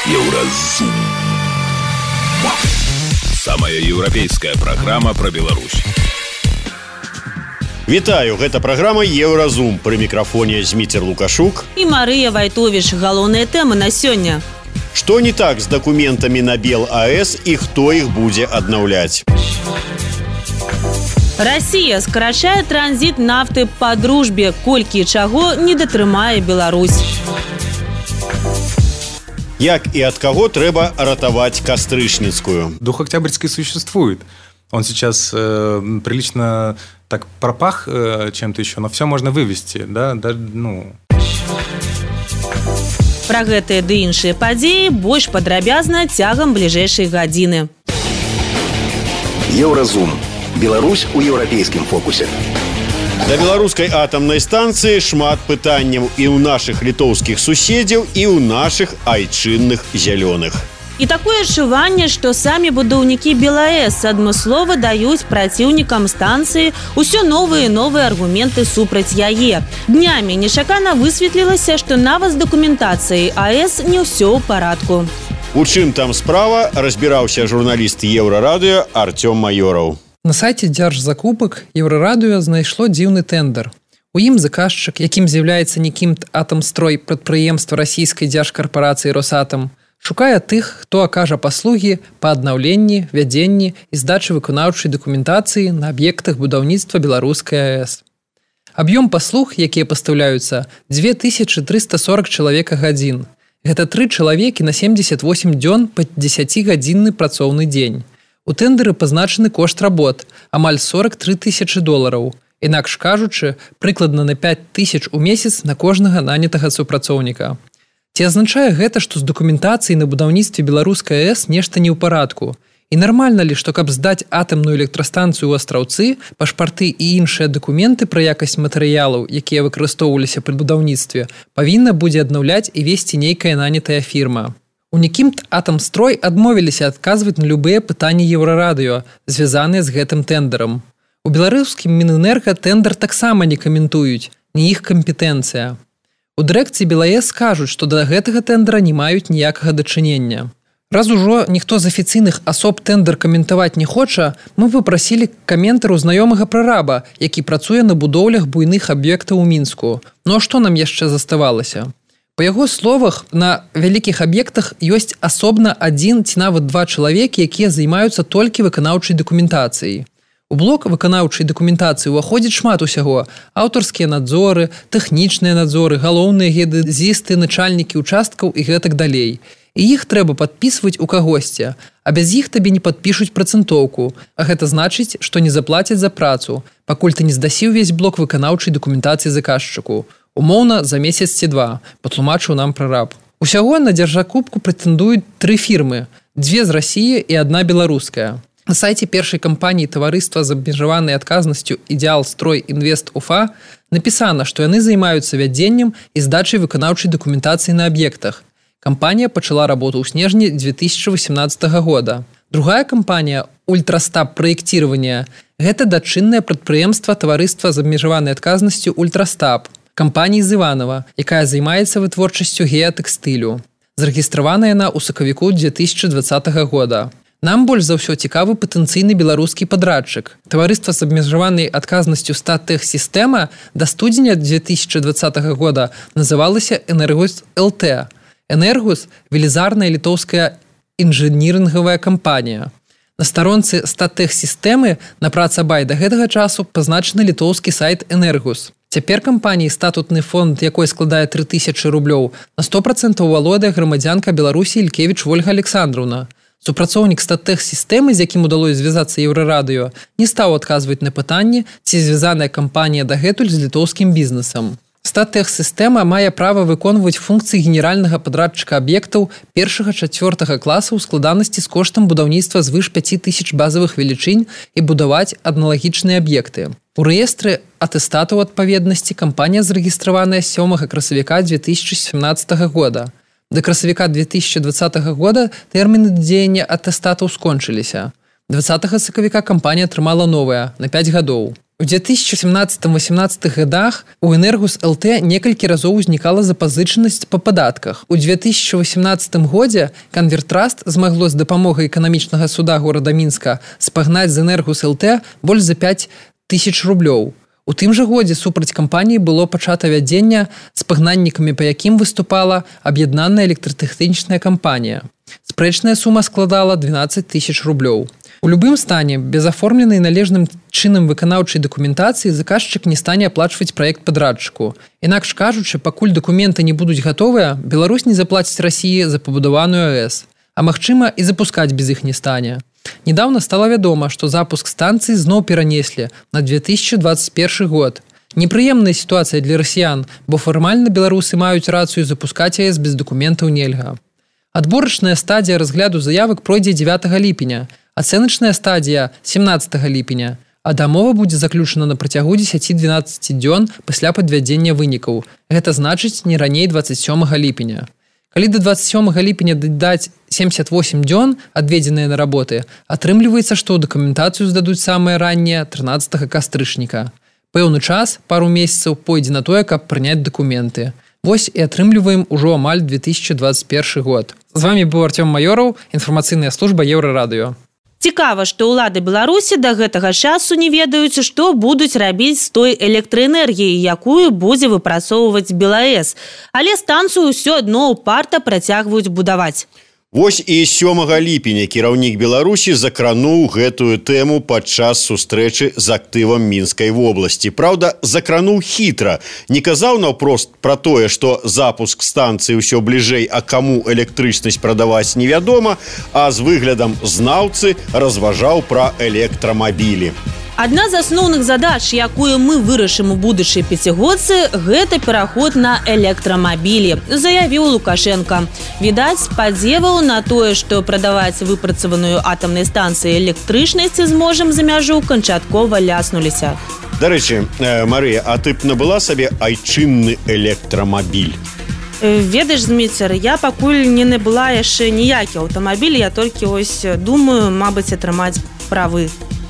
Еўразум. Самая еўрапейская праграма пра Беларусь. Вітаю, гэта праграма Еўразум. Пры мікрафоне Зміцер Лукашук і Марыя Вайтовіч. Галоўныя тэмы на сёння. Што не так з дакументамі на БелАЭС і хто іх будзе аднаўляць? Расія скарачае транзіт нафты па дружбе, колькі чаго не датрымае Беларусь. Як и от кого треба ратовать Кострышницкую? Дух Октябрьский существует. Он сейчас прилично так пропах чем-то еще, но все можно вывести, да, Пра гэтыя ды іншыя падзеі больш падрабязна цягам бліжэйшай гадзіны. Еўразум. Беларусь у еўрапейскім фокусе. Да беларускай атамнай станцыі шмат пытанняў і ў нашых літоўскіх суседзяў, і ў нашых айчынных зялёных. І такое адчуванне, што самі будаўнікі БелАЭС адмыслова даюць праціўнікам станцыі ўсё новыя і новыя аргументы супраць яе. Днямі нечакана высветлілася, што нават з дакументацыяй АЭС не ўсё ў парадку. У чым там справа, разбіраўся журналіст Еўрарадыё Артём Майораў. На сайце дзяржзакупак Еўрарадыё знайшло дзіўны тэндэр. У ім заказчык, якім з'яўляецца Никимт Атамстрой, прадпрыемства расійскай дзяржкарпарацыі Росатам, шукае тых, хто акажа паслугі па аднаўленні, вядзенні і здачы выканаўчай дакументацыі на аб'ектах будаўніцтва беларускай АЭС. Аб'ём паслуг, якія пастаўляюцца, 2340 чалавека гадзін. Гэта 3 чалавекі на 78 дзён па 10-гадзінны працоўны дзень. У тэндэры пазначаны кошт работ – амаль 43 тысячы долараў. Інакш кажучы, прыкладна на 5 тысяч у месяц на кожнага нанятага супрацоўніка. Ці азначае гэта, што з дакументацыяй на будаўніцтве беларускай АЭС нешта не ў парадку? І нармальна ли, што каб здаць атамную электрастанцыю ў Астраўцы, пашпарты і іншыя дакументы пра якасць матэрыялаў, якія выкарыстоўваліся пры будаўніцтве, павінна будзе аднаўляць і весці нейкая нанятая фірма? У Никимт Атамстрой адмовіліся адказваць на любыя пытанні Еўрарадыё, звязаныя з гэтым тэндэрам. У беларускім Мінэнерга тэндэр таксама не каментуюць, не іх кампетэнцыя. У дырэкцыі БелАЭС кажуць, што да гэтага тэндэра не маюць ніякага дачынення. Раз ужо ніхто з афіцыйных асоб тэндэр каментаваць не хоча, мы папрасілі каментар у знаёмага прараба, які працуе на будоўлях буйных аб'ектаў у Мінску. Ну а што нам яшчэ заставалася? Па яго словах, на вялікіх аб'ектах ёсць асобна 1 ці нават 2 чалавекі, якія займаюцца толькі выканаўчай дакументацыяй. У блок выканаўчай дакументацыі ўваходзіць шмат усяго: аўтарскія надзоры, тэхнічныя надзоры, галоўныя геадэзісты, начальнікі участкаў і гэтак далей. І іх трэба падпісваць у кагосьці, а без іх табе не падпішуць працэнтоўку, а гэта значыць, што не заплацяць за працу, пакуль ты не здасі ўвесь блок выканаўчай дакументацыі заказчыку. Умоўна, за месяц ці 2, патлумачыў нам прараб. Усяго на дзяржзакупку прэтэндуюць 3 фірмы, 2 з Расіі і 1 беларуская. На сайце першай кампаніі таварыства з абмежаванай адказнасцю «Ідеал Строй Інвест УФА» напісана, што яны займаюцца вядзеннем і здачай выканаўчай дакументацыі на аб'ектах. Кампанія пачала работу ў снежні 2018 года. Другая кампанія «Ультрастаб праектирования» – гэта дачыннае прадпрыемства таварыства з абмежаванай адказнасцю «Ультрастаб» кампаніі з Іванова, якая займаецца вытворчасцю геатэкстылю. Зарэгістравана яна ў сакавіку 2020 года. Нам больш за ўсё цікавы патэнцыйны беларускі падрадчык. Таварыства з абмежаванай адказнасцю «Статэхсістэма» да студзеня 2020 года называлася «Энергус ЛТ». «Энергус» – велізарная літоўская інжынірынгавая кампанія. На старонцы «Статэхсістэмы» на працабай да гэтага часу пазначаны літоўскі сайт «Энергус». Цяпер кампаніі статутны фонд, якой складае 3000 рублёў, на 100% валодае грамадзянка Беларусі Ількевіч Вольга Александраўна. Супрацоўнік «Статэхсістэмы», з якім удалося звязацца Еўрарадыё, не стаў адказваць на пытанні, ці звязаная кампанія дагэтуль з літоўскім бізнесам. Статэхсістэма мае права выконваць функцыі генеральнага падрадчыка аб'ектаў 1-4 класа ў складанасці з коштам будаўніцтва звыш 5000 базавых велічынь і будаваць аналагічныя аб'екты. У рэестры атэстатаў адпаведнасці кампанія зарэгістраваная 7 красавіка 2017 года. До красавіка 2020 года тэрміны дзеяння атэстатаў скончыліся. 20 сакавіка кампанія атрымала новая на 5 гадоў. У 2017-18 годах у Энергус ЛТ некалькі разоў узнікала запазычанасць па падатках. У 2018 годзе Канвертраст змагло з дапамогай эканамічнага суда горада Мінска спагнаць з Энергус ЛТ больш за 5 тысяч рублёў. У тым жа годзе супраць кампаніі было пачата вядзення, спагнаннікамі па якім выступала аб'яднаная электратэхнічная кампанія. Спрэчная сума складала 12 тысяч рублёў. У любым стане, без аформленай належным чынам выканаўчай дакументацыі заказчык не стане аплачваць праект падрадчыку. Інакш кажучы, пакуль дакументы не будуць гатовыя, Беларусь не заплаціць Расіі за пабудаваную АЭС. А магчыма, і запускаць без іх не стане. Недаўна стала вядома, што запуск станцыі зноў перанеслі на 2021 год. Непрыемная сітуацыя для расіян, бо фармальна беларусы маюць рацыю запускаць АЭС без дакументаў нельга. Адборачная стадія разгляду заявак пройдзе 9 ліпеня, ацэначная стадія 17 ліпеня, а дамова будзе заключана на працягу 10-12 дзён пасля падвядзення вынікаў. Гэта значыць не раней 27 ліпеня. Калі да 27 ліпеня дадаць 78 дзён, адведзеныя на работы, атрымліваецца, што ў дакументацыю здадуць самае ранняе 13 кастрычніка. Пэўны час, пару месяцаў, пойдзе на тое, каб прыняць дакументы. Вось і атрымліваем ужо амаль 2021 год. З вами быў Артём Маёраў, інфармацыйная служба Еўрарадыё. Цікава, што ўлады Беларусі да гэтага часу не ведаюць, што будуць рабіць з той электраэнергіяй, якую будзе выпрацоўваць БелАЭС. Але станцыю ўсё адно ўпарта працягваюць будаваць. Вось і 7 ліпеня кіраўнік Беларусі закрануў гэтую тэму падчас сустрэчы з актывам Мінскай вобласці. Праўда, закрануў хітра. Не казаў наўпрост пра тое, што запуск станцыі ўсё бліжэй, а каму электрычнасць прадаваць невядома, а з выглядам знаўцы разважаў пра электрамабілі. Адна з асноўных задач, якую мы вырашым у будучай пяцігодцы, гэта пераход на электрамабілі, заявіў Лукашенко. Відаць, спадзеваў на тое, што прадаваць выпрацаваную атамнай станцыі электрычнасці зможам за мяжу, канчаткова ляснуліся. Дарэчы, Марыя, а ты б набыла сабе айчынны электрамабіль? Ведаеш, Зміцер, я пакуль не набыла яшчэ ніякі аўтамабіль, я толькі ось думаю, мабыць, атрымаць правы.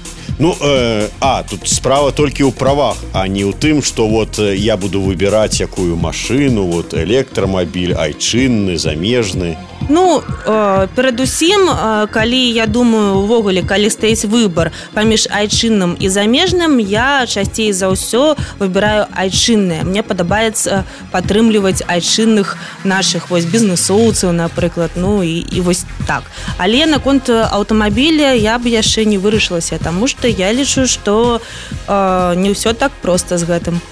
Тут справа толькі ў правах, а не ў тым, што вот я буду выбіраць якую машыну, вот электрамабіль, айчынны, замежны. Перадусім, калі, я думаю, увогуле, калі стаіць выбар паміж айчынным і замежным, я часцей за ўсё выбіраю айчынныя. Мне падабаецца падтрымліваць айчынных нашых бізнесоўцаў, напрыклад, і вось так. Але наконт аўтамабіля я б яшчэ не вырашылася, таму што я лічу, што не ўсё так проста з гэтым.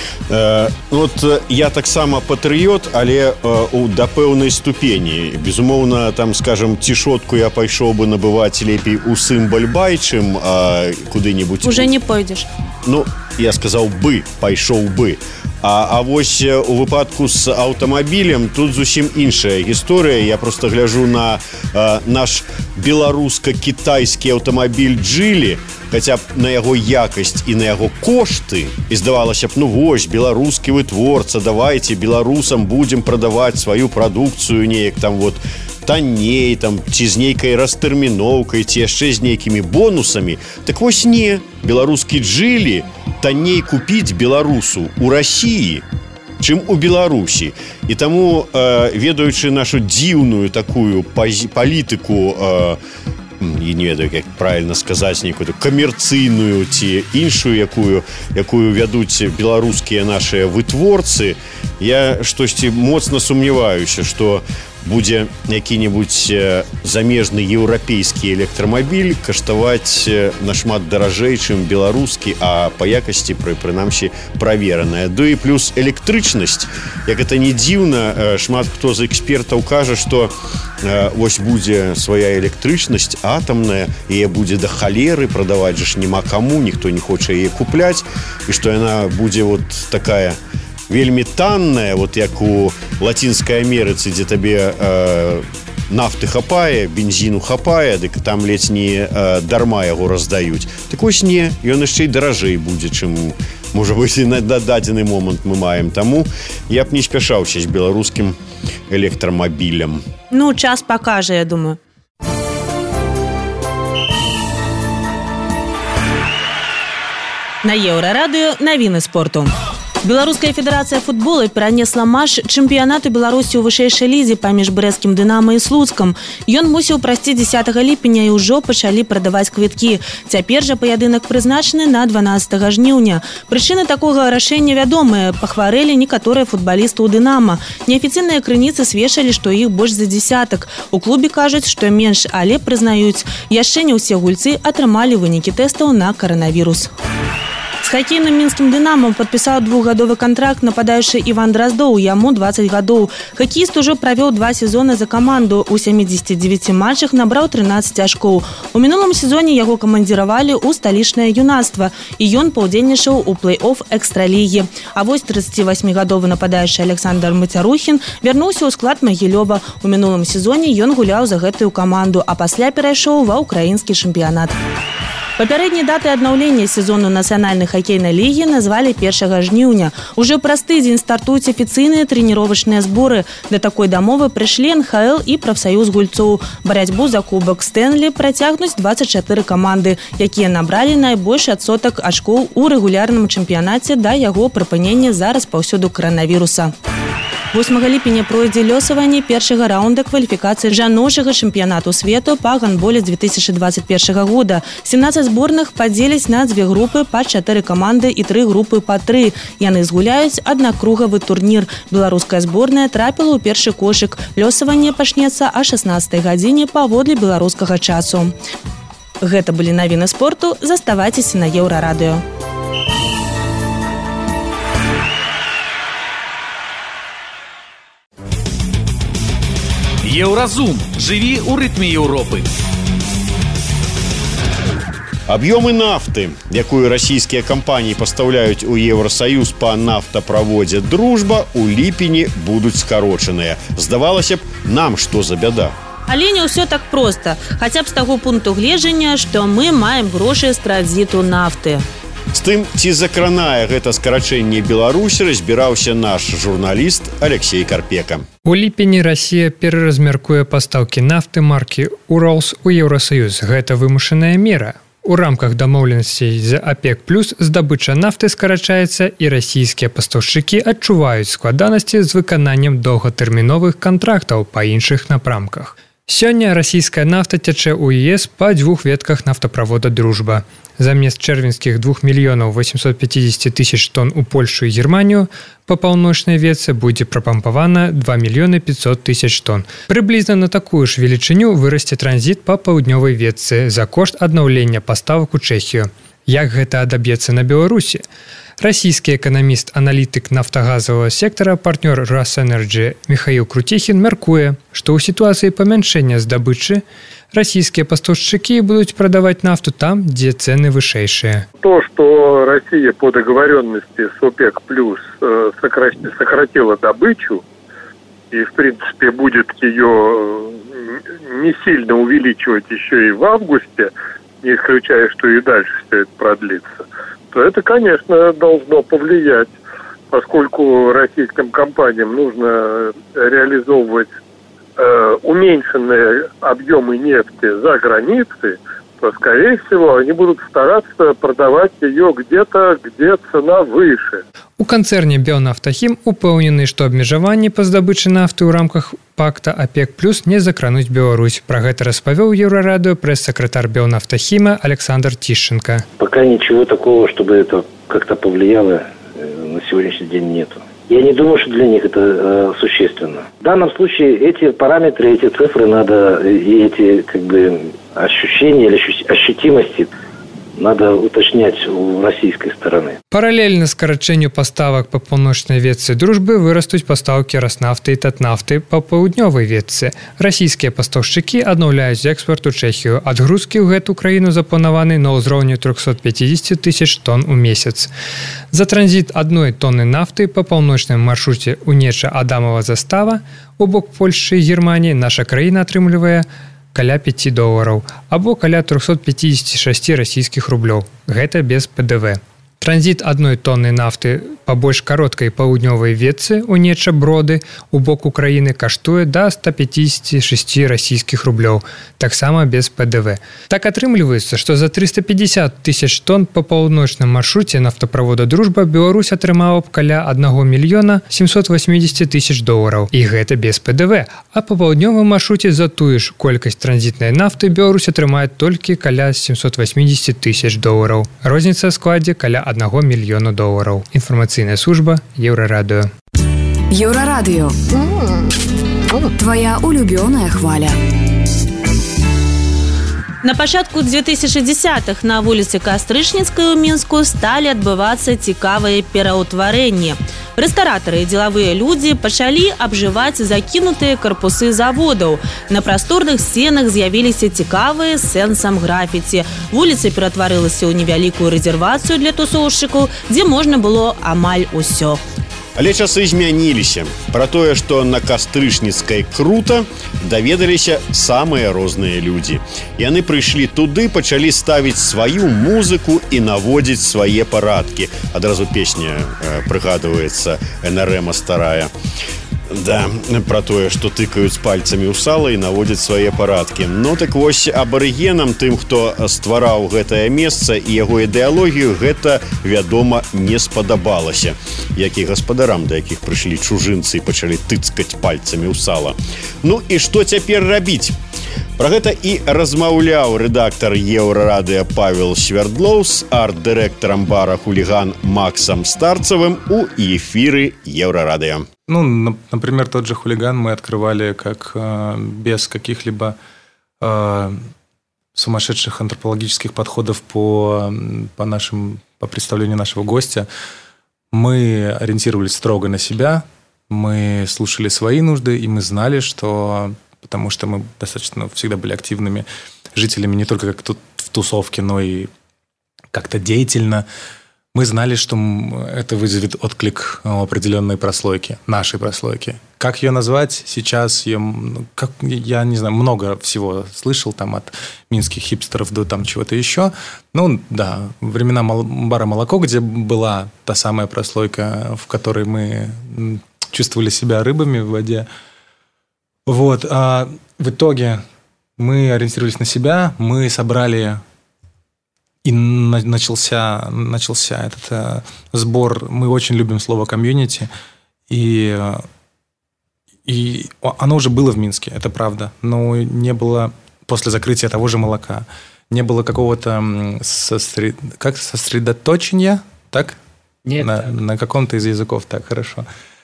Я таксама патрыёт, але да пэўнай ступені. Безумоўна, там, скажем, цішотку я пайшоў бы набываць лепей у Сымбаль-Бай, чым куды-нибудь. Уже не пойдзеш. Я сказаў бы, пайшоў бы. А вось у выпадку з аўтамабілем тут зусім іншая гісторыя. Я просто гляжу на наш беларуска-кітайскі аўтамабіль Джили, хаця б на яго якасць і на яго кошты, і здавалася б, вось, беларускі вытворца, давайте беларусам будзем прадаваць сваю прадукцыю неяк там танней, ці з нейкай растэрміноўкай, ці яшчэ з нейкімі бонусамі. Так вось не, беларускі Джили танней купіць беларусу у Расіі, чым у Беларусі. І таму, ведаючы нашу дзіўную такую палітыку, і не ведаю, як правильно сказаць, нейкую камерцыйную ці іншую, якую вядуць беларускія нашыя вытворцы, я штосьці моцна сумняваюся, што будзе які-небудзь замежны еўрапейскі электрамабіль каштаваць нашмат даражэй, чым беларускі, а па якасці, прынамсі, правераная. Ды і плюс электрычнасць, як гэта не дзіўна, шмат хто з экспертаў кажа, што вось будзе свая электрычнасць атамная, яе будзе да халеры, прадаваць жа няма каму, ніхто не хоча яе купляць, і што яна будзе такая вельмі танная, як у Лацінскай Амерыцы, дзе табе нафты хапае, бензіну хапае, дык там ледзь не дарма яго раздаюць. Так вось не, ён яшчэ і даражэй будзе, чым, можа быць, і на дадзены момант мы маем. Таму я б не спяшаўся з беларускім электрамабілем. Час пакажа, я думаю. На Еўрарадыё навіны спорту. Беларуская федэрацыя футбола перанесла матч чэмпіянату Беларусі ў вышэйшай лізе паміж брэсцкім «Дынама» і слуцкам. Ён мусіў прайсці 10 ліпеня і ўжо пачалі прадаваць квіткі. Цяпер жа паядынак прызначаны на 12 жніўня. Прычыны такога рашэння вядомыя. Пахварэлі некаторыя футбалісты ў «Дынама». Неафіцыйныя крыніцы сведчылі, што іх больш за дзесятак. У клубе кажуць, што менш, але прызнаюць. Яшчэ не ўсе гульцы атрымалі вынікі тэстаў на каранавірус. С хоккейным мінскім «Дынамам» падпісаў 2-гадовы кантракт нападаючы Іван Драздоў, яму 20 гадоў. Хоккеіст ужо правёў 2 сезоны за каманду. У 79 матчах набраў 13 ачкоў. У мінулым сезоне яго камандзіравалі ў сталічнае юнацтва, і ён паўдзельнічаў у плэй-офф экстралігі. А вось 38-гадовы нападаючы Александр Мацярухін вярнуўся ў склад Магілёва. У мінулым сезоне ён гуляў за гэтую каманду, а пасля перайшоў ва ўкраінскі чэмпіянат. Папярэдняй даты аднаўлення сезону нацыянальнай хакейнай лігі назвалі 1 жніўня. Ужо праз тыдзень стартуюць афіцыйныя трэніровачныя зборы. Да такой дамовы прыйшлі НХЛ і прафсаюз гульцоў. Барацьбу за кубак Стэнлі працягнуць 24 каманды, якія набралі найбольшы адсотак ачкоў у рэгулярным чэмпіянаце да яго прыпынення за распаўсюду каранавіруса. 8 ліпеня пройдзе лёсаванне першага раунда кваліфікацыі жаночага чэмпіянату свету па гандболе 2021 года. 17 зборных падзеляць на 2 групы па 4 каманды і 3 групы па 3. Яны згуляюць аднакругавы турнір. Беларуская зборная трапіла ў першы кошык. Лёсаванне пачнецца а 16 гадзіне паводле беларускага часу. Гэта былі навіны спорту. Заставайцеся на Еўрарадыё. Еўразум. Жыві ў рытме Еўропы. Аб'ёмы нафты, якую расійскія кампаніі пастаўляюць у Еўрасаюз па нафтаправодзе «Дружба», у ліпені будуць скарочаныя. Здавалася б, нам што за бяда? Але не ўсё так проста. Хаця б з таго пункту гледжання, што мы маем грошы з транзіту нафты. З тым, ці закранае гэта скарачэнне Беларусі, разбіраўся наш журналіст Алексей Карпека. У ліпені Расія пераразмяркуе пастаўкі нафты маркі «Уралс» у Еўрасаюз. Гэта вымушаная мера. У рамках дамоўленасцей з ОПЕК+, здабыча нафты скарачаецца, і расійскія пастаўшчыкі адчуваюць складанасці з выкананнем доўгатэрміновых кантрактаў па іншых напрамках. Сёння расійская нафта цячэ ў ЕС па 2 ветках нафтаправода «Дружба». Замест чэрвеньскіх 2 мільёнаў 850 тысяч тонн у Польшу і Германію па паўночнай ветцы будзе прапампавана 2 мільёны 500 тысяч тонн. Прыблізна на такую ж велічыню вырасце транзіт па паўднёвай ветцы за кошт аднаўлення паставак у Чэхію. Як гэта адаб'ецца на Беларусі? Расійскі эканаміст-аналітык нафтагазавага сектара, партнёр Росэнерджі Михаил Крутехін мяркуе, што ў сітуацыі памяншэння здабычы расійскія пастаўшчыкі будуць прадаваць нафту там, дзе цены вышэйшыя. То, что Россия по договоренности с ОПЕК+ сократила добычу и, в принципе, будет ее не сильно увеличивать еще и в августе, не исключая, что и дальше все это продлится, то это, конечно, должно повлиять, поскольку российским компаниям нужно реализовывать уменьшенные объемы нефти за границей, то, скорее всего, они будут стараться продавать ее где-то, где цена выше. У канцэрне «Белнафтахім» упэўнены, што абмежаванні па здабычы нафты ў рамках пакта ОПЕК+ не закрануць Беларусь. Пра гэта распавёў Еўрарадыё прэс-сакратар «Белнафтахіма» Александр Тищенко. Пока ничего такого, чтобы это как-то повлияло, на сегодняшний день нету. Я не думаю, что для них это существенно. В данном случае эти параметры, эти цифры надо, и эти ощущения или ощутимости надо уточнять у российской стороны. Параллельно скарачэнню паставак па паўночнай ветцы «Дружбы» вырастуць пастаўкі Раснафты і Татнафты па паўднёвай ветцы. Расійскія пастаўшчыкі аднаўляюць экспарт у Чэхію. Адгрузкі ў гэту краіну запланаваны на ўзроўні 350 тысяч тонн у месяц. За транзіт 1 тонны нафты па паўночным маршруце Унеча-Адамава застава у бок Польшчы і Германіі наша краіна атрымлівае каля $5 або каля 356 расійскіх рублёў. Гэта без ПДВ. Транзіт 1 тонны нафты па больш кароткай паўднёвай ветцы ў неча Броды у бок Украіны каштуе да 156 расійскіх рублёў, таксама без ПДВ. Так атрымліваецца, што за 350 тысяч тонн па паўночным маршруце нафтаправода «Дружба» Беларусь атрымала б каля 1 мільёна 780 тысяч долараў. І гэта без ПДВ. А па паўднёвым маршруце за тую ж колькасць транзітнай нафты Беларусь атрымае толькі каля 780 тысяч долараў. Розніца ў складзе каля 1 мільёна долараў. Інфармацыйная служба Еўрарадыё. Еўрарадыё. Твоя улюбёная хваля. На пачатку 2010-х на вуліцы Кастрычніцкай у Мінску сталі адбывацца цікавыя пераўтварэнні. Рэстаратары і дзелавыя людзі пачалі абжываць закінутыя карпусы заводаў. На прасторных сценах з'явіліся цікавыя з сэнсам графіці. Вуліца ператварылася ў невялікую рэзервацыю для тусоўшчыкаў, дзе можна было амаль усё. Але часы змяніліся. Пра тое, што на Кастрычніцкай крута, даведаліся самыя розныя людзі. Яны прыйшлі туды, пачалі ставіць сваю музыку і наводзіць свае парадкі. Адразу песня прыгадваецца НРМа старая. Да, пра тое, што тыкаюць пальцамі ў сала і наводзяць свае парадкі. Ну так вось, абарыгенам, тым, хто ствараў гэтае месца і яго ідэалогію, гэта, вядома, не спадабалася. Як і гаспадарам, да якіх прыйшлі чужынцы і пачалі тыцкаць пальцамі ў сала. Ну і што цяпер рабіць? Пра гэта і размаўляў рэдактар Еўрарадыё Павел Свердлоў з арт-дырэктарам бара «Хулиган» Максом Старцевым у эфиры Еўрарадыё. Ну, например, тот же «Хулиган» мы открывали как без каких-либо сумасшедших антропологических подходов по представлению нашего гостя. Мы ориентировались строго на себя, мы слушали свои нужды, и мы знали, что... Потому что мы достаточно всегда были активными жителями, не только как тут в тусовке, но и как-то деятельно. Мы знали, что это вызовет отклик определенной прослойки, нашей прослойки. Как ее назвать сейчас? Я не знаю, много всего слышал там от минских хипстеров до там чего-то еще. Ну, да, времена бара «Молоко», где была та самая прослойка, в которой мы чувствовали себя рыбами в воде. Вот. А в итоге мы ориентировались на себя, мы собрали... И начался этот сбор. Мы очень любим слово «комьюнити». И оно уже было в Минске, это правда. Но не было после закрытия того же «Молока». Не было какого-то сосредоточения, так? Нет. На каком-то из языков, так, хорошо.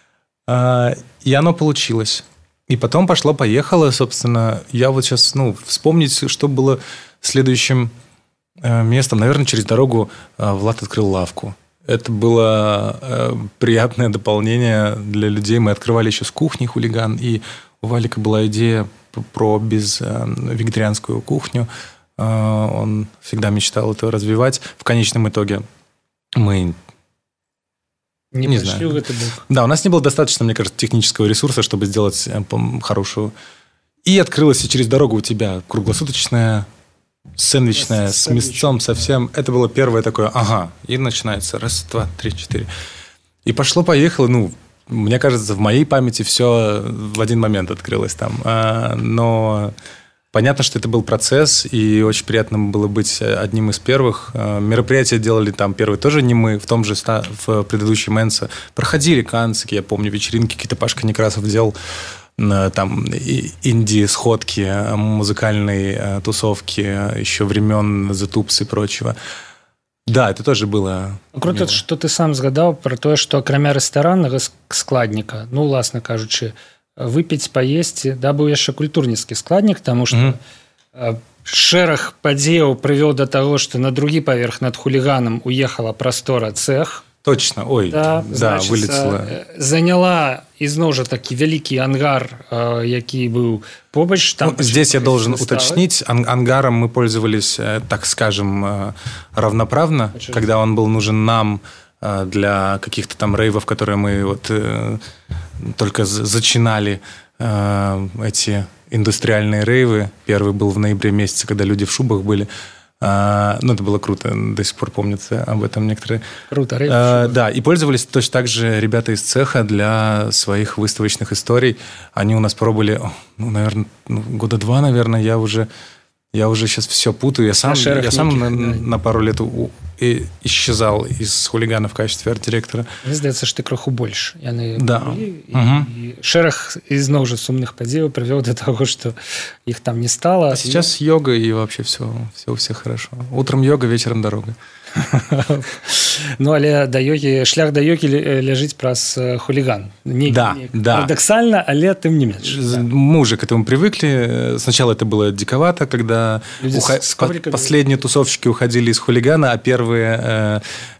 И оно получилось. И потом пошло-поехало, собственно. Я вот сейчас, вспомнить, что было следующим... местом, наверное, через дорогу Влад открыл лавку. Это было приятное дополнение для людей. Мы открывали еще с кухни «Хулиган», и у Валика была идея про вегетарианскую кухню. Он всегда мечтал это развивать. В конечном итоге мы не знаю. Да, у нас не было достаточно, мне кажется, технического ресурса, чтобы сделать хорошую. И открылась и через дорогу у тебя круглосуточная сэндвичная с мясцом совсем. Это было первое такое, и начинается. 1, 2, 3, 4. И пошло-поехало. Мне кажется, в моей памяти все в один момент открылось там. Но понятно, что это был процесс, и очень приятно было быть одним из первых. Мероприятия делали там первые тоже не мы. В том же, в предыдущей Мэнсе проходили канцики, я помню, вечеринки какие-то Пашка Некрасов делал. Там инди-сходки, музыкальные тусовки еще времен The Tubes и прочего. Да, это тоже было. Круто, что ты сам згадаў про тое, что акрамя рэстараннага складніка, уласна кажучы, выпіць, паесці, быў яшчэ культурніцкі складнік, таму што шэраг падзеяў прывёў да таго, што на другі паверх над «Хулиганом» уехала прастора цех. Точно, вылетела. Заняла ізноў жа такі вялікі ангар, які быў побач. Здесь я должен уточнить, ангаром мы пользовались, так скажем, равноправно, когда он был нужен нам для каких-то там рейвов, которые мы только зачинали, эти индустриальные рейвы. Первый был в ноябре месяце, когда люди в шубах были. Ну, это было круто, до сих пор помнится об этом некоторые. Круто, да, и пользовались точно так же ребята из цеха для своих выставочных историй. Они у нас пробовали, ну, наверное, года 2, наверное, я уже сейчас все путаю. Я сам на пару лет исчезал из хулигана в качестве арт-директора. Мне здаецца, што ты кроху больш. Яны да. І шэраг ізноў жа сумных падзеяў прывёў да таго, што іх там не стало. А сейчас йога, и вообще все у всех хорошо. Утром йога, вечером дорога. Ну, але да йогі, шлях да йогі ляжыць праз хулиган. Да. Парадоксально, але тым не менш. Мы уже к этому привыкли. Сначала это было диковато, когда последние тусовщики уходили из хулигана, а первые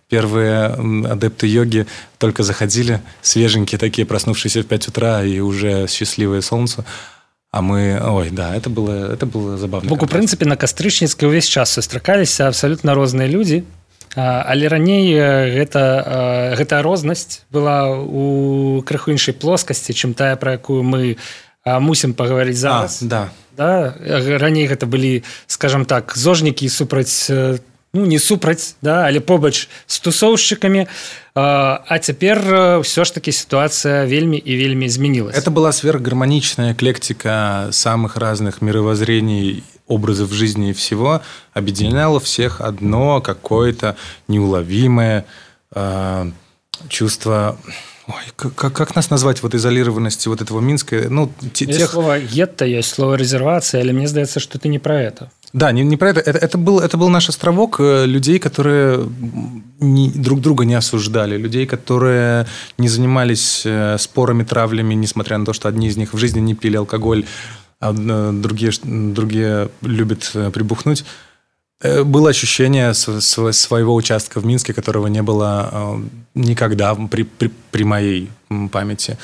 адепты йоги только заходили, свеженькие такие, проснувшиеся в 5 утра и уже счастливое солнце. А мы... Ой, да, это было забавно. Бок, у прынцыпе, на Кастрычніцкай увесь час сустракаліся абсалютна розныя людзі, але раней гэта рознасць была у крыху іншай плоскасці, чым тая, пра якую мы мусім пагаварыць зараз. Да. Раней гэта былі, скажам так, зожнікі супраць... Ну, не супраць, да, але побач з тусоўшчыкамі. А цяпер ўсё ж таки ситуация вельмі и вельмі изменилась. Это была сверхгармоничная эклектика самых разных мировоззрений, образов жизни и всего. Объединяло всех одно какое-то неуловимое чувство... Ой, как нас назвать вот изолированности вот этого Минска? Ну, есть слово гетто, есть слово резервация, але мне здаецца, что ты не про это. Да, не про это. Это был наш островок людей, которые друг друга не осуждали, людей, которые не занимались спорами, травлями, несмотря на то, что одни из них в жизни не пили алкоголь, а другие любят прибухнуть. Было ощущение своего участка в Минске, которого не было никогда при моей памяти.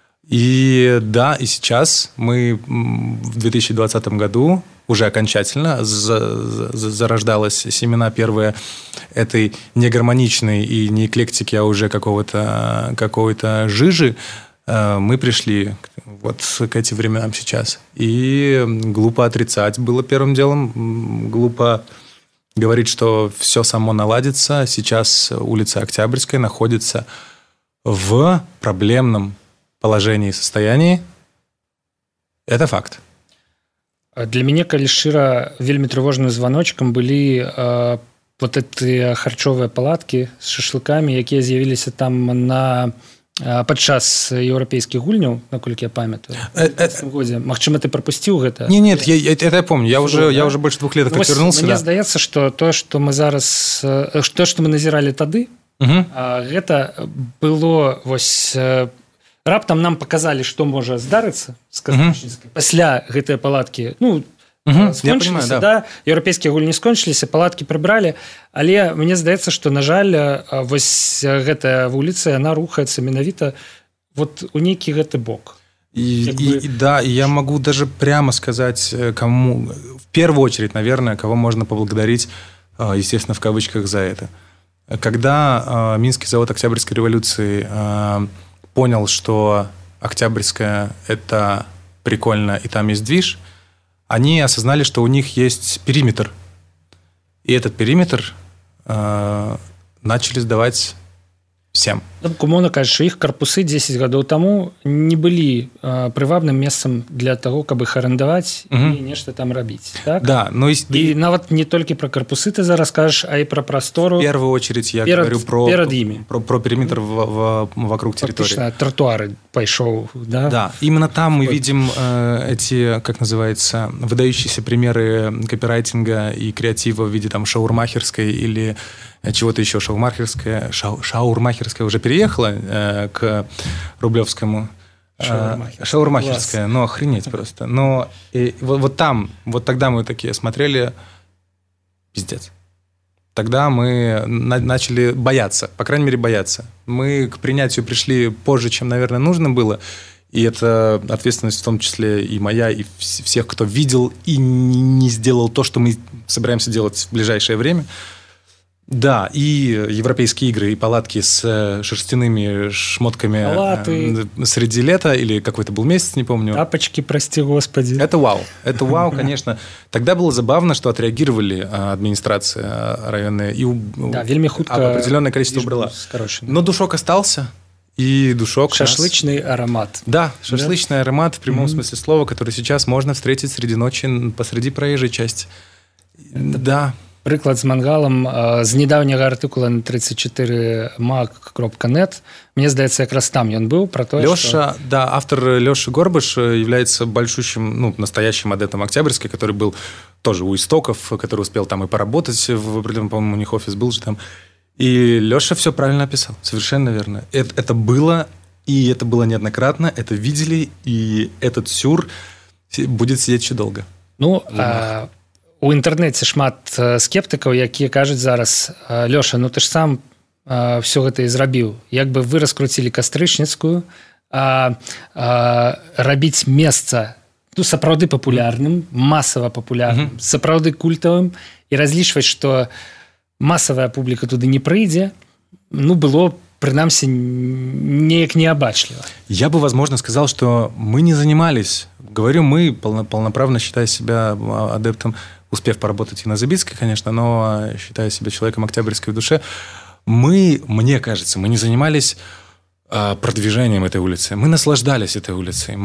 И да, и сейчас мы в 2020 году уже окончательно зарождалась семена первые этой негармоничной и не эклектики, а уже какой-то жижи. Мы пришли вот к этим временам сейчас. И глупо отрицать было первым делом, глупо говорить, что все само наладится. Сейчас улица Октябрьская находится в проблемном положении и состоянии. Это факт. Для мяне, калі шчыра, вельмі трывожным званочкам былі вот эти харчовыя палаткі з шашлыкамі, якія з'явіліся там падчас еўрапейскіх гульняў, наколькі я памятаю, в 2020 годзе. Магчыма, ты пропусціў гэта? Нет, это я помню. Я уже больше 2 лет как вернулся. Мне здаецца, што то, што мы зараз, то, што мы назіралі тады, гэта было вось... Раптам нам показалі, што можа здарыцца з Кастрычніцкай. Пасля гэтыя палаткі, скончыліся, да, еўрапейскія гульні скончыліся, палаткі прыбралі, але мне здаецца, што, на жаль, вось гэтая вуліца, яна рухаецца менавіта вот у нейкі гэты бок. Да, и я могу даже прямо сказать, кому, в первую очередь, наверное, кого можно поблагодарить, естественно, в кавычках, за это. Когда Минский завод Октябрьской революции понял, что Октябрьская – это прикольно, и там есть движ, они осознали, что у них есть периметр. И этот периметр начали сдавать всем. Умоўна кажучы, іх карпусы 10 гадоў таму не былі прывабным месцам для таго, каб іх арендаваць і нешта там рабіць. Так? Да, но і нават не толькі пра карпусы ты зараз кажаш, а і пра прастору. В первую очередь я говорю про периметр вокруг территории. Фактично, тротуары пайшоў. Да? Да, именно там мы видим эти, как называется, выдающиеся примеры копирайтинга и креатива в виде там шаурмахерской или чего-то еще. Шаурмахерская уже переехала к Рублевскому. Шаурмахерская. Ну, охренеть просто. Но вот там, вот тогда мы такие смотрели, пиздец. Тогда мы начали бояться, по крайней мере, бояться. Мы к принятию пришли позже, чем, наверное, нужно было. И это ответственность в том числе и моя, и всех, кто видел и не сделал то, что мы собираемся делать в ближайшее время. Да, и европейские игры, и палатки с шерстяными шмотками среди лета, или какой-то был месяц, не помню. Тапочки, прости господи. Это вау, конечно. Тогда было забавно, что отреагировали администрация районная и вельми хутка определенное количество убрала. Но душок остался, и душок... Шашлычный аромат. Да, шашлычный аромат в прямом смысле слова, который сейчас можно встретить среди ночи посреди проезжей части. Да. Прыклад з мангалам з недаўняга артыкула на 34mag.net. Мне здаецца, якраз там ён быў про то, Леша, да, автор Леша Горбыш является большущим, настоящим адептом Октябрьской, который был тоже у истоков, который успел там и поработать в определенном, по-моему, у них офис был же там. И Леша все правильно описал, совершенно верно. Это было, и это было неоднократно, это видели, и этот сюр будет сидеть еще долго. У інтэрнэце шмат скептыкаў, якія кажуць зараз: Лёша, ты ж сам все гэта і зрабіў. Як бы вы раскруцілі кастрычніцкую, рабіць месца сапраўды папулярным, масава папулярным, сапраўды культавым, і разлічваць, што масавая публіка туды не прыйдзе, было, прынамсі, неяк неабачліва. Я бы, возможно, сказал, что мы не занимались. Говорю мы, полноправно считая себя адептом, успев поработать и на Забицкой, конечно, но считая себя человеком Октябрьской в душе, мне кажется, мы не занимались продвижением этой улицы. Мы наслаждались этой улицей.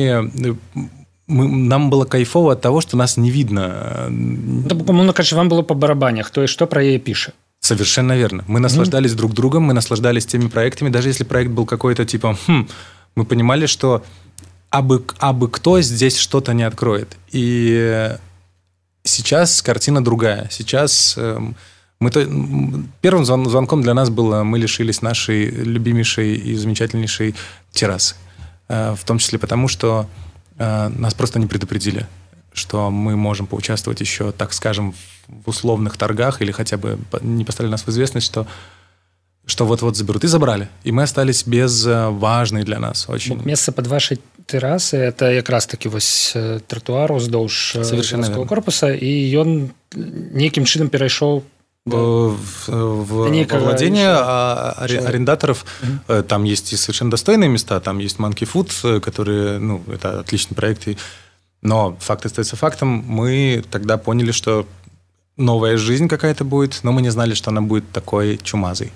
Нам было кайфово от того, что нас не видно. Вам было по барабане, кто и что про яе пишет. Совершенно верно. Мы наслаждались друг другом, мы наслаждались теми проектами. Даже если проект был какой-то типа, мы понимали, что абы кто здесь что-то не откроет. И сейчас картина другая. Сейчас первым звонком для нас было: мы лишились нашей любимейшей и замечательнейшей террасы. В том числе потому, что нас просто не предупредили, что мы можем поучаствовать еще, так скажем, в условных торгах, или хотя бы не поставили нас в известность, что вот-вот заберут. И забрали. И мы остались без важной для нас очень... Место под вашей террасы — это как раз-таки тротуар уздоўж заводского корпуса, и он неким чином перешел во владение арендаторов. Там есть и совершенно достойные места. Там есть Monkey Food, которые, это отличный проект. Но факт остается фактом. Мы тогда поняли, что новая жизнь какая-то будет, но мы не знали, что она будет такой чумазой.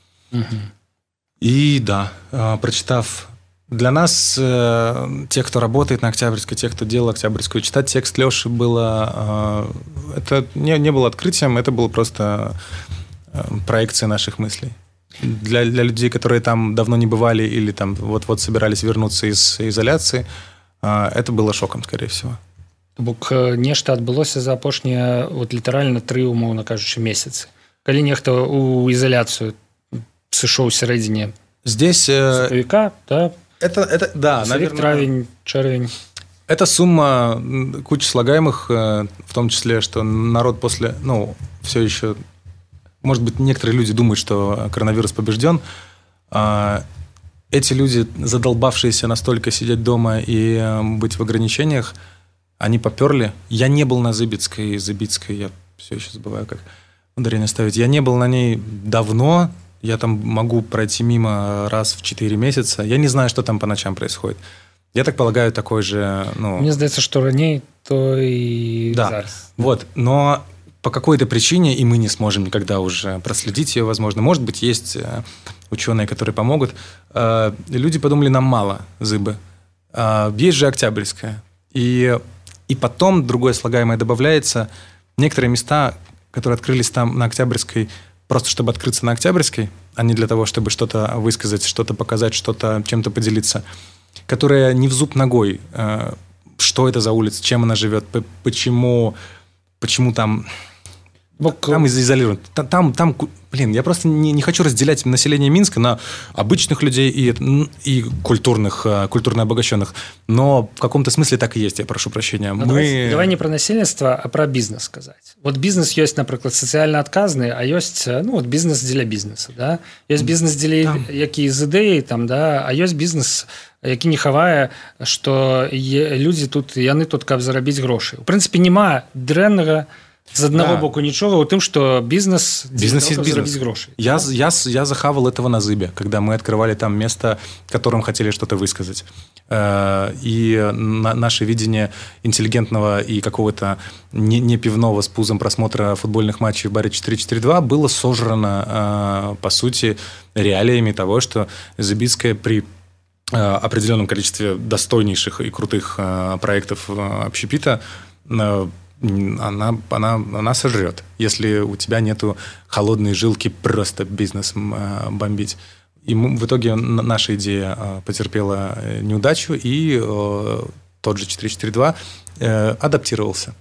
И да, прочитав... Для нас, тех, кто работает на Октябрьской, тех, кто делал Октябрьскую, читать текст Леши было... Это не было открытием, это было просто проекция наших мыслей. Для людей, которые там давно не бывали или там вот-вот собирались вернуться из изоляции, это было шоком, скорее всего. Бок нешта адбылося за апошнія літаральна 3, умоўна кажучы, месяцы. Калі нехта ў ізаляцыю сышоў у сярэдзіне сакавіка, наверное, травень, червень. Это сумма кучи слагаемых, в том числе, что народ после... все еще... Может быть, некоторые люди думают, что коронавирус побежден. Эти люди, задолбавшиеся настолько сидеть дома и быть в ограничениях, они поперли. Я не был на Забицкой, я все еще забываю, как ударение ставить. Я не был на ней давно. Я там могу пройти мимо раз в 4 месяца. Я не знаю, что там по ночам происходит. Я так полагаю, такой же... Мне кажется, что ранее, то и зараз. Вот. Но по какой-то причине, и мы не сможем никогда уже проследить ее, возможно. Может быть, есть ученые, которые помогут. Люди подумали, нам мало зыбы. Есть же Октябрьская. И потом другое слагаемое добавляется. Некоторые места, которые открылись там на Октябрьской, просто чтобы открыться на Октябрьской, а не для того, чтобы что-то высказать, что-то показать, что-то чем-то поделиться, которая не в зуб ногой. Что это за улица, чем она живет, почему там изолирован. Там, я просто не хочу разделять население Минска на обычных людей и культурно обогащенных. Но в каком-то смысле так и есть, я прошу прощения. Давай не про насельніцтва, а про бізнес сказаць. Бізнес ёсць, напрыклад, сацыяльна адказны, а ёсць бізнес дзеля бізнеса. Да? Ёсць бізнес дзеля які з ідэяй, а ёсць бізнес, які не хавае, што людзі тут, яны тут, каб зарабіць грошы. У прынцыпе, няма дрэннага З аднаго боку нічога ў тым, што бізнес есть бизнес. Гроши. Я захавал этого на Зыбе, когда мы открывали там место, которым хотели что-то высказать. И наше видение интеллигентного и какого-то не пивного с пузом просмотра футбольных матчей в баре 442 было сожрано, по сути, реалиями того, что Зыбицкая при определенном количестве достойнейших и крутых проектов общепита она сожрет, если у тебя нету холодной жилки просто бизнес бомбить. И в итоге наша идея потерпела неудачу, и тот же 442 адаптировался.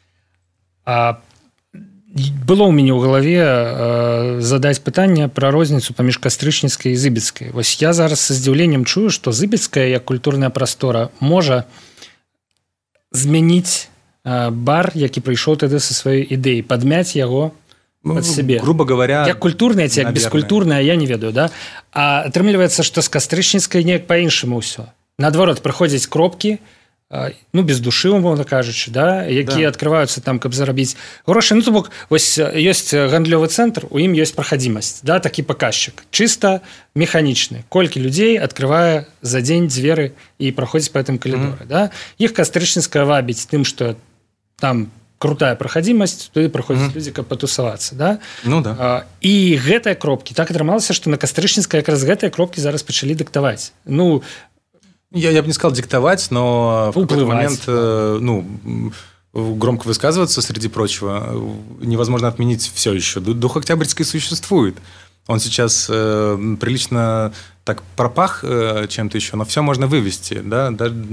Было ў мяне ў галаве задаць пытанне пра розніцу паміж Кастрычніцкай і Зыбіцкай. Вось я зараз са здзіўленнем чую, што Зыбіцкая як культурная прастора можа змяніць бар, які прыйшоў тады са сваёй ідэяй, падмяць яго пад сябе. Грубо говоря, як культурная ці як бескультурная, я не ведаю, да? А атрымліваецца, што з Кастрычніцкай неяк па-іншаму ўсё. Наадварот, прыходзяць кропкі, без душы, умоўна кажучы, да, якія адкрываюцца там, каб зарабіць грошы. То бок, вось ёсць гандлёвы цэнтр, у ім ёсць прахадзімасць, да, такі паказчык, чыста механічны. Колькі людзей адкрывае за дзень дзверы і праходзіць па гэтым калідоры, да? Іх Кастрычніцкая вабіць тым, што там крутая прахадзімасць, туды прыходзяць людзі, каб патусавацца, да? І гэтыя кропкі, так атрымалася, што на Кастрычніцкай якраз гэтыя кропкі зараз пачалі дыктаваць. Я бы не сказал диктовать, но в какой-то момент громко высказываться, среди прочего, невозможно отменить все еще. Дух Октябрьской существует. Он сейчас прилично так пропах чем-то еще, но все можно вывести. Да?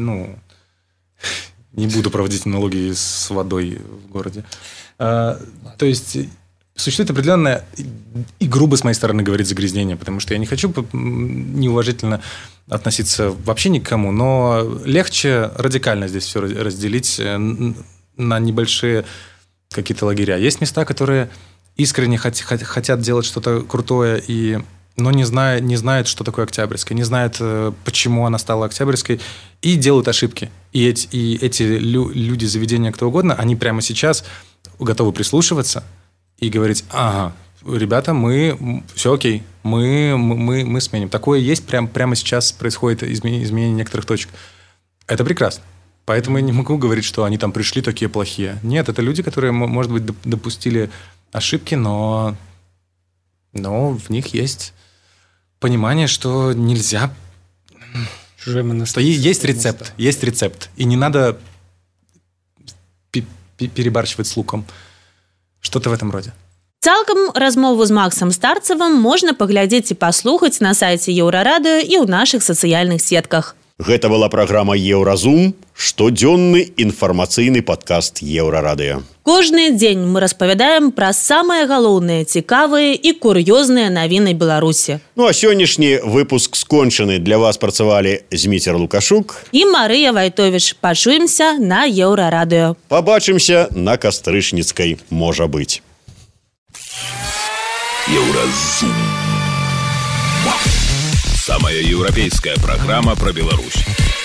Не буду проводить аналогии с водой в городе. То есть существует определенное, и грубо с моей стороны говорить, загрязнение, потому что я не хочу неуважительно относиться вообще ни к кому, но легче радикально здесь все разделить на небольшие какие-то лагеря. Есть места, которые искренне хотят делать что-то крутое, но не знают, что такое Октябрьская, не знают, почему она стала Октябрьской, и делают ошибки. И эти люди, заведения, кто угодно, они прямо сейчас готовы прислушиваться и говорить: ага, ребята, все окей, мы сменим. Такое есть, прямо сейчас происходит изменение некоторых точек. Это прекрасно. Поэтому я не могу говорить, что они там пришли такие плохие. Нет, это люди, которые, может быть, допустили ошибки, но в них есть понимание, что нельзя... Что есть рецепт, и не надо перебарщивать с луком. Что-то в этом роде. Цалкам размову з Максам Старцевым можна паглядзець і паслухаць на сайце Еўрарадыё і ў нашых сацыяльных сетках. Гэта была праграма «Еўразум», штодзённы інфармацыйны падкаст Еўрарадыё. Кожны дзень мы распавядаем пра самыя галоўныя, цікавыя і кур'ёзныя навіны Беларусі. А сённяшні выпуск скончаны. Для вас працавалі Зміцер Лукашук і Марыя Вайтовіч. Пачуемся на Еўрарадыё. Пабачымся на Кастрычніцкай, можа быць. Еўразум. Самая европейская программа про Беларусь.